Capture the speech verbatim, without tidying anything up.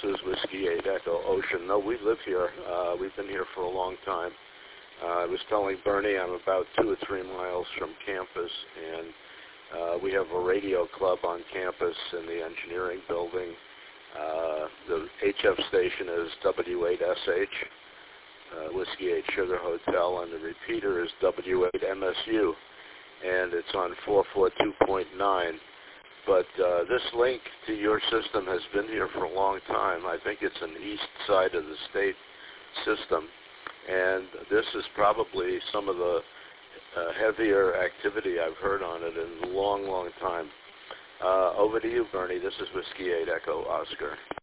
is Whiskey eight Echo Ocean. No, we live here. Uh, we've been here for a long time. Uh, I was telling Bernie I'm about two or three miles from campus, and uh, we have a radio club on campus in the engineering building. Uh, the H F station is W eight S H, uh, Whiskey eight Sugar Hotel, and the repeater is W eight M S U, and it's on four forty-two point nine. But uh, this link to your system has been here for a long time. I think it's an east side of the state system, and this is probably some of the uh, heavier activity I've heard on it in a long, long time. Uh, over to you, Bernie. This is Whiskey eight Echo Oscar.